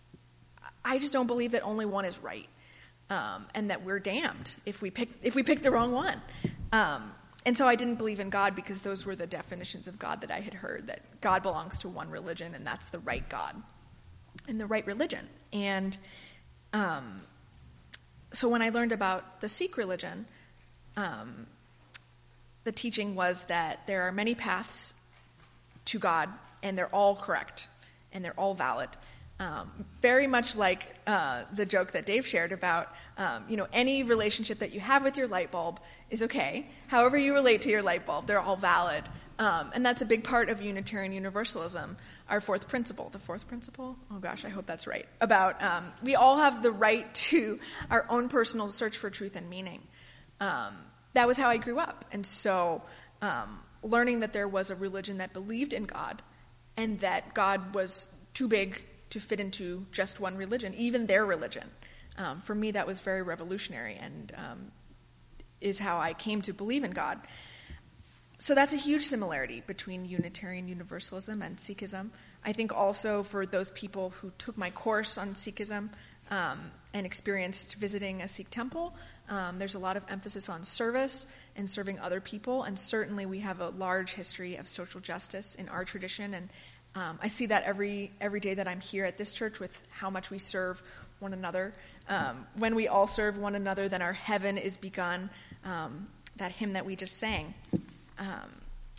I just don't believe that only one is right, um, and that we're damned if we pick if we pick the wrong one. Um, And so I didn't believe in God because those were the definitions of God that I had heard, that God belongs to one religion and that's the right God and the right religion. And um, so when I learned about the Sikh religion, um, the teaching was that there are many paths to God and they're all correct and they're all valid. Um, very much like uh, the joke that Dave shared about, um, you know, any relationship that you have with your light bulb is okay. However you relate to your light bulb, they're all valid. Um, and that's a big part of Unitarian Universalism, our fourth principle. The fourth principle? Oh gosh, I hope that's right. About um, we all have the right to our own personal search for truth and meaning. Um, that was how I grew up. And so um, learning that there was a religion that believed in God and that God was too big to fit into just one religion, even their religion. Um, for me, that was very revolutionary and um, is how I came to believe in God. So that's a huge similarity between Unitarian Universalism and Sikhism. I think also for those people who took my course on Sikhism um, and experienced visiting a Sikh temple, um, there's a lot of emphasis on service and serving other people, and certainly we have a large history of social justice in our tradition, and Um, I see that every every day that I'm here at this church with how much we serve one another. Um, when we all serve one another, then our heaven is begun, um, that hymn that we just sang. Um,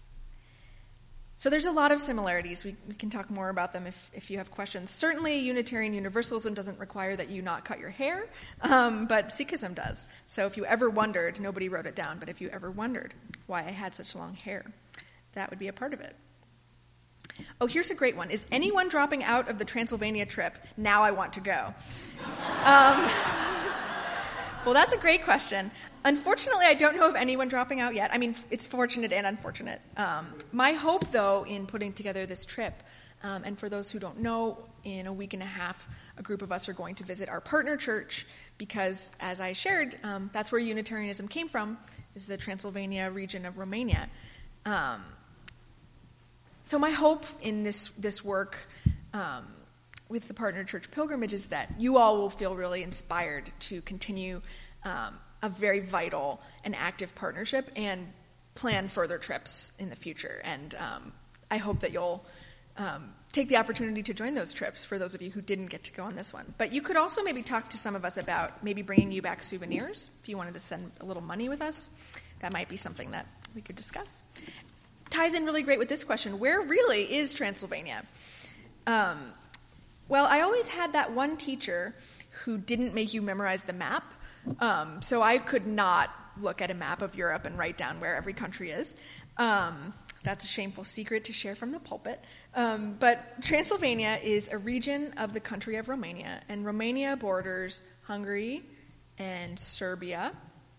so there's a lot of similarities. We, we can talk more about them if, if you have questions. Certainly Unitarian Universalism doesn't require that you not cut your hair, um, but Sikhism does. So if you ever wondered, nobody wrote it down, but if you ever wondered why I had such long hair, that would be a part of it. Oh, here's a great one. Is anyone dropping out of the Transylvania trip? Now I want to go. Um, well, that's a great question. Unfortunately, I don't know of anyone dropping out yet. I mean, it's fortunate and unfortunate. Um, my hope, though, in putting together this trip, um, and for those who don't know, in a week and a half, a group of us are going to visit our partner church because, as I shared, um, that's where Unitarianism came from, is the Transylvania region of Romania. Um, so my hope in this, this work um, with the partner church pilgrimage is that you all will feel really inspired to continue um, a very vital and active partnership and plan further trips in the future. And um, I hope that you'll um, take the opportunity to join those trips for those of you who didn't get to go on this one. But you could also maybe talk to some of us about maybe bringing you back souvenirs if you wanted to send a little money with us. That might be something that we could discuss. Ties in really great with this question: where really is Transylvania? Um, well, I always had that one teacher who didn't make you memorize the map. Um, so I could not look at a map of Europe and write down where every country is. Um, that's a shameful secret to share from the pulpit. Um, but Transylvania is a region of the country of Romania, and Romania borders Hungary and Serbia.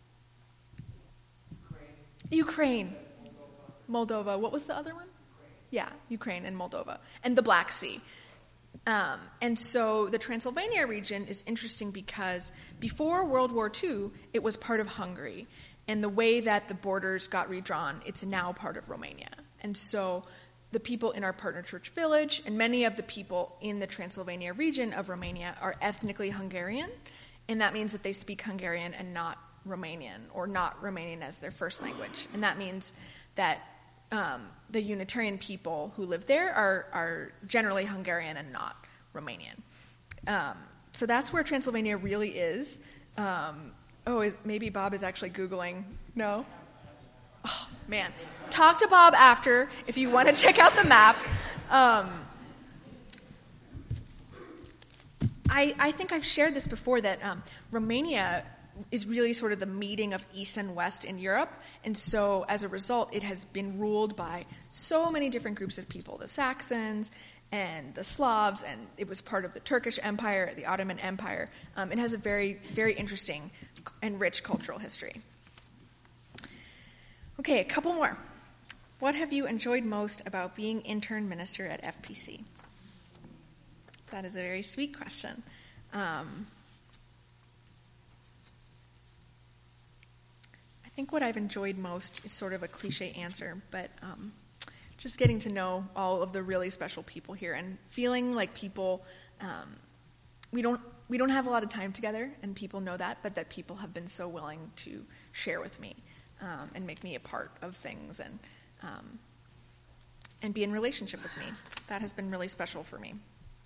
Ukraine. Ukraine. Moldova. What was the other one? Yeah, Ukraine and Moldova. And the Black Sea. Um, and so the Transylvania region is interesting because before World War Two, it was part of Hungary. And the way that the borders got redrawn, it's now part of Romania. And so the people in our partner church village and many of the people in the Transylvania region of Romania are ethnically Hungarian. And that means that they speak Hungarian and not Romanian, or not Romanian as their first language. And that means that um, the Unitarian people who live there are, are generally Hungarian and not Romanian. Um, so that's where Transylvania really is. Um, oh, is, maybe Bob is actually Googling. No? Oh, man. Talk to Bob after if you want to check out the map. Um, I, I think I've shared this before, that um, Romania is really sort of the meeting of East and West in Europe. And so as a result, it has been ruled by so many different groups of people, the Saxons and the Slavs, and it was part of the Turkish Empire, the Ottoman Empire. Um, it has a very, very interesting and rich cultural history. Okay, a couple more. What have you enjoyed most about being intern minister at F P C? That is a very sweet question. Um, I think what I've enjoyed most is sort of a cliche answer, but um, just getting to know all of the really special people here and feeling like people, um, we don't we don't have a lot of time together, and people know that, but that people have been so willing to share with me um, and make me a part of things and um, and be in relationship with me. That has been really special for me.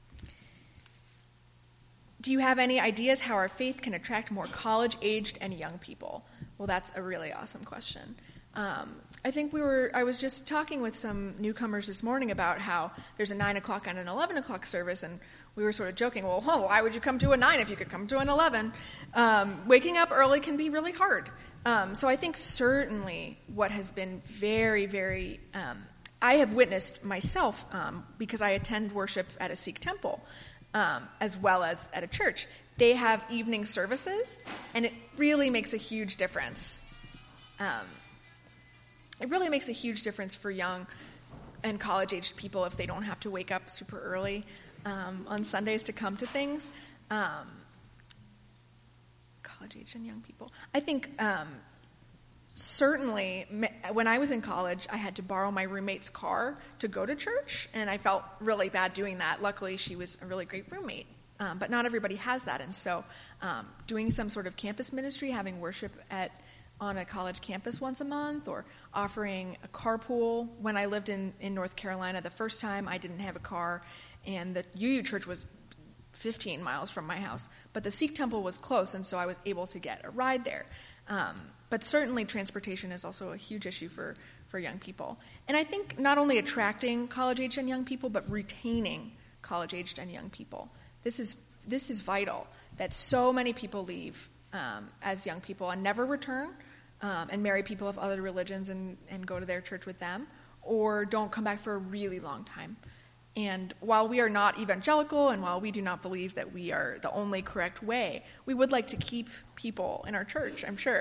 Do you have any ideas how our faith can attract more college-aged and young people? Well, that's a really awesome question. Um, I think we were, I was just talking with some newcomers this morning about how there's a nine o'clock and an eleven o'clock service, and we were sort of joking, well, oh, why would you come to a nine if you could come to an eleven? Um, waking up early can be really hard. Um, so I think certainly what has been very, very, um, I have witnessed myself um, because I attend worship at a Sikh temple. Um, as well as at a church. They have evening services, and it really makes a huge difference. Um, it really makes a huge difference for young and college-aged people if they don't have to wake up super early um, on Sundays to come to things. Um, college-aged and young people. I think um, certainly when I was in college, I had to borrow my roommate's car to go to church, and I felt really bad doing that. Luckily, she was a really great roommate, um, but not everybody has that. And so um, doing some sort of campus ministry, having worship at on a college campus once a month, or offering a carpool. When I lived in, in North Carolina the first time, I didn't have a car, and the U U church was fifteen miles from my house, but the Sikh temple was close, and so I was able to get a ride there. Um, but certainly transportation is also a huge issue for, for young people. And I think not only attracting college-aged and young people, but retaining college-aged and young people. This is this is vital, that so many people leave um, as young people and never return um, and marry people of other religions and, and go to their church with them, or don't come back for a really long time. And while we are not evangelical, and while we do not believe that we are the only correct way, we would like to keep people in our church, I'm sure.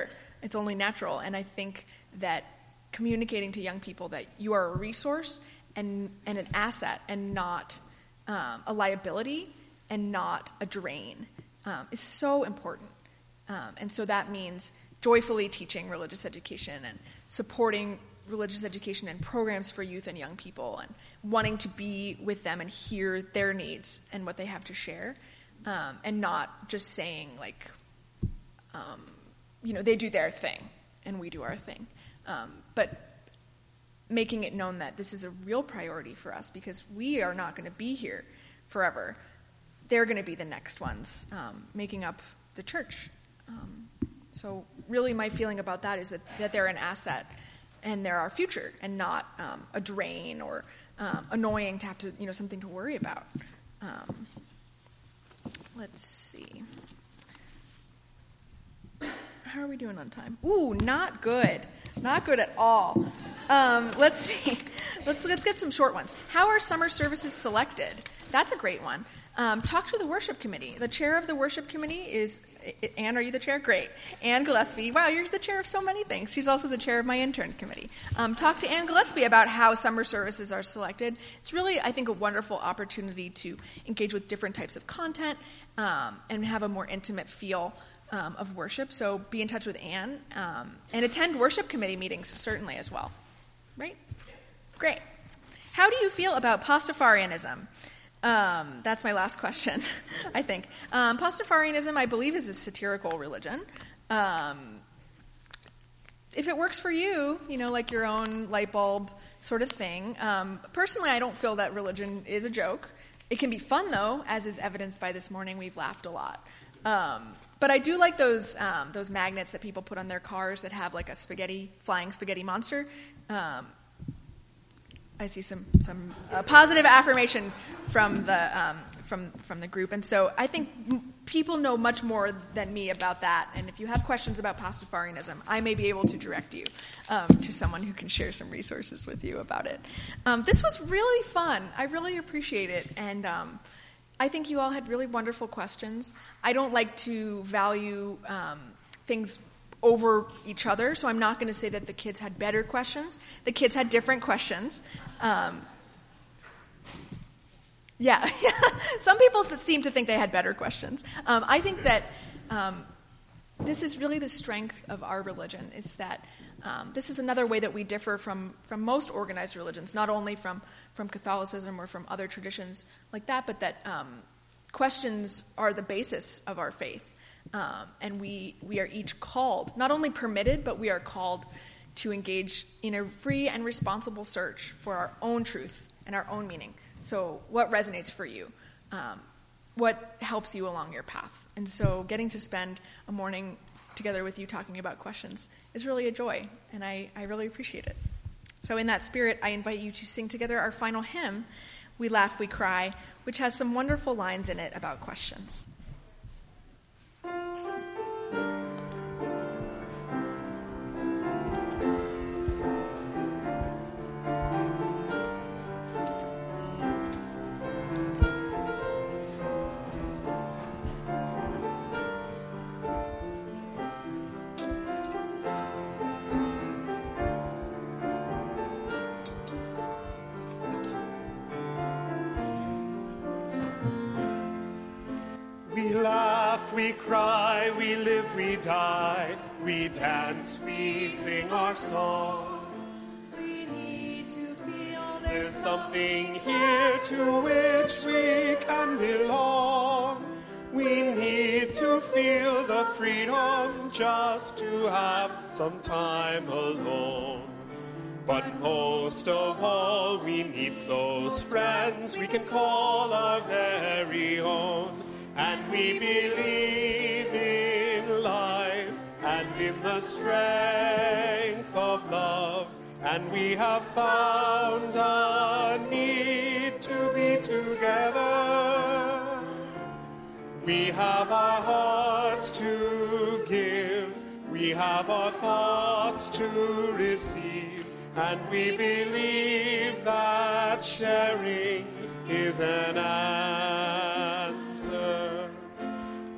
It's only natural. And I think that communicating to young people that you are a resource and, and an asset and not um, a liability and not a drain um, is so important. Um, and so that means joyfully teaching religious education and supporting religious education and programs for youth and young people and wanting to be with them and hear their needs and what they have to share, um, and not just saying, like, um, you know, they do their thing and we do our thing. Um, but making it known that this is a real priority for us because we are not going to be here forever. They're going to be the next ones um, making up the church. Um, so really my feeling about that is that, that they're an asset and they're our future and not um, a drain or um, annoying to have to, you know, something to worry about. Um, let's see. How are we doing on time? Ooh, not good. Not good at all. Um, let's see. Let's let's get some short ones. How are summer services selected? That's a great one. Um, talk to the worship committee. The chair of the worship committee is, Anne, are you the chair? Great. Anne Gillespie. Wow, you're the chair of so many things. She's also the chair of my intern committee. Um, talk to Anne Gillespie about how summer services are selected. It's really, I think, a wonderful opportunity to engage with different types of content um, and have a more intimate feel um, of worship. So be in touch with Anne um, and attend worship committee meetings, certainly, as well. Right? Great. How do you feel about Pastafarianism? Um, that's my last question, I think. Um, Pastafarianism, I believe, is a satirical religion. Um, if it works for you, you know, like your own light bulb sort of thing. Um, personally, I don't feel that religion is a joke. It can be fun, though, as is evidenced by this morning. We've laughed a lot. Um, but I do like those um, those magnets that people put on their cars that have like a spaghetti, flying spaghetti monster. Um, I see some some uh, positive affirmation from the um, from from the group, and so I think m- people know much more than me about that. And if you have questions about Pastafarianism, I may be able to direct you um, to someone who can share some resources with you about it. Um, this was really fun. I really appreciate it, and um, I think you all had really wonderful questions. I don't like to value um, things over each other, so I'm not going to say that the kids had better questions. The kids had different questions. Um, yeah, some people seem to think they had better questions. Um, I think that um, this is really the strength of our religion, is that um, this is another way that we differ from, from most organized religions, not only from, from Catholicism or from other traditions like that, but that um, questions are the basis of our faith. Um, and we, we are each called, not only permitted, but we are called to engage in a free and responsible search for our own truth and our own meaning. So what resonates for you? Um, what helps you along your path? And so getting to spend a morning together with you talking about questions is really a joy, and I, I really appreciate it. So in that spirit, I invite you to sing together our final hymn, We Laugh, We Cry, which has some wonderful lines in it about questions. We laugh, we cry, we live, we die, we dance, we sing our song. We need to feel There's something here to which we can belong. We need to feel the freedom just to have some time alone. But most of all, we need close friends we can call our very own. And we believe in life and in the strength of love. And we have found a need to be together. We have our hearts to give. We have our thoughts to receive. And we believe that sharing is an answer.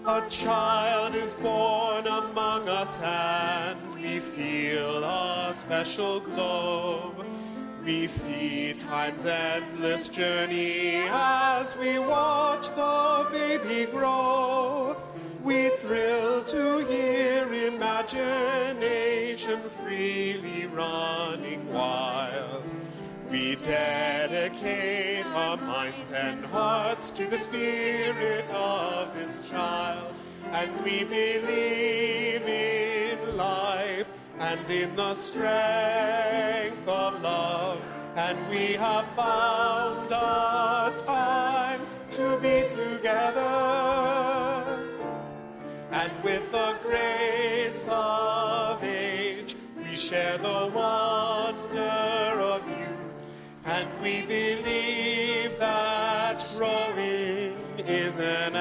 A child is born among us, and we feel a special glow. We see time's endless journey as we watch the baby grow. We thrill to hear imagination freely running wild. We dedicate our minds and hearts to the spirit of this child, and we believe in life and in the strength of love, and we have found a time to be together. And with the grace of age, we share the wonder of youth, and we believe that growing is an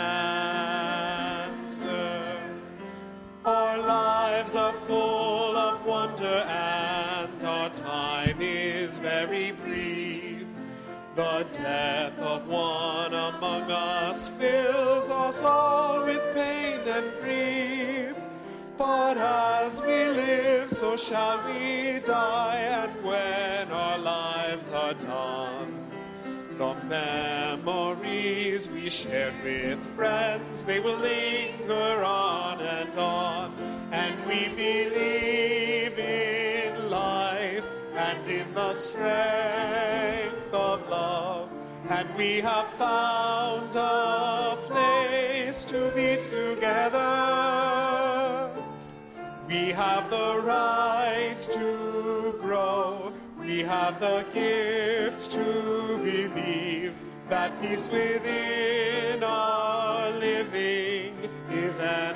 answer. Our lives are full of wonder, and our time is very brief. The death of one among us fills us all with pain and grief. But as we live, so shall we die, and when our lives are done, the memories we shared with friends, they will linger on and on. And we believe in life and in the strength of love, and we have found a place to be together. We have the right to grow. We have the gift to believe that peace within our living is an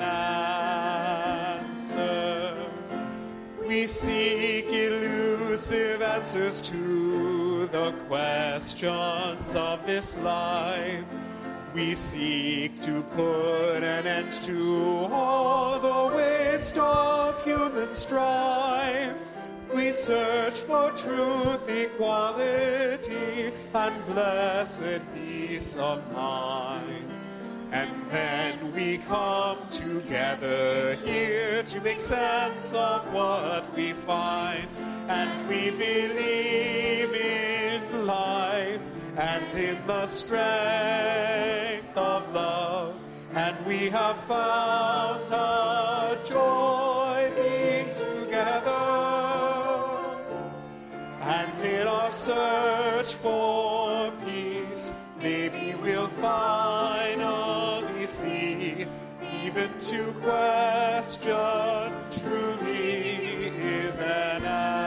answer. We seek elusive answers to the questions of this life. We seek to put an end to all the waste of human strife. We search for truth, equality, and blessed peace of mind. And then we come together here to make sense of what we find. And we believe in life and in the strength of love. And we have found a joy being together. And in our search for peace, maybe we'll finally see, even to question truly is an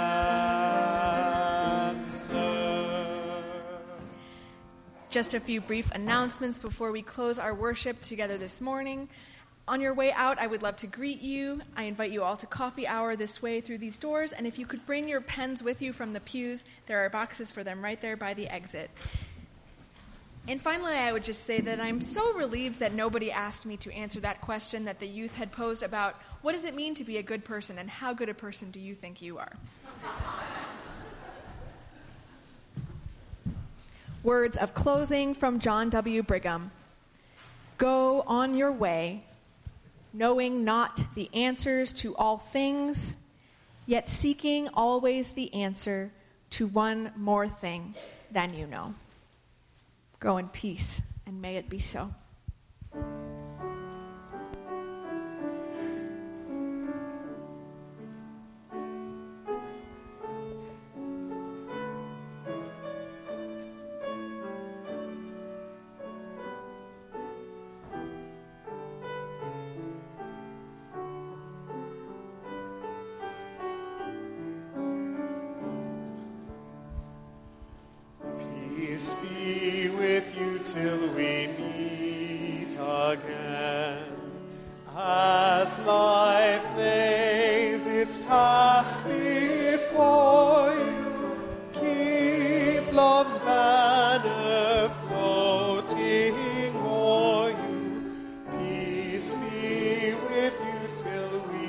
answer. Just a few brief announcements before we close our worship together this morning. On your way out, I would love to greet you. I invite you all to coffee hour this way through these doors, and if you could bring your pens with you from the pews, there are boxes for them right there by the exit. And finally, I would just say that I'm so relieved that nobody asked me to answer that question that the youth had posed about what does it mean to be a good person, and how good a person do you think you are? Words of closing from John W. Brigham. Go on your way, knowing not the answers to all things, yet seeking always the answer to one more thing than you know. Go in peace, and may it be so. Peace be with you till we meet again. As life lays its task before you, keep love's banner floating o'er you. Peace be with you till we